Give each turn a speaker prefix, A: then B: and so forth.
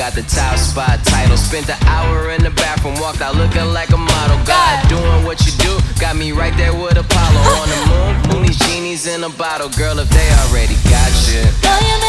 A: got the top spot title. Spent the hour in the bathroom, walked out looking like a model. God, doing what you do, got me right there with Apollo on the moon. Moon these genies in a bottle, girl, if they already got you.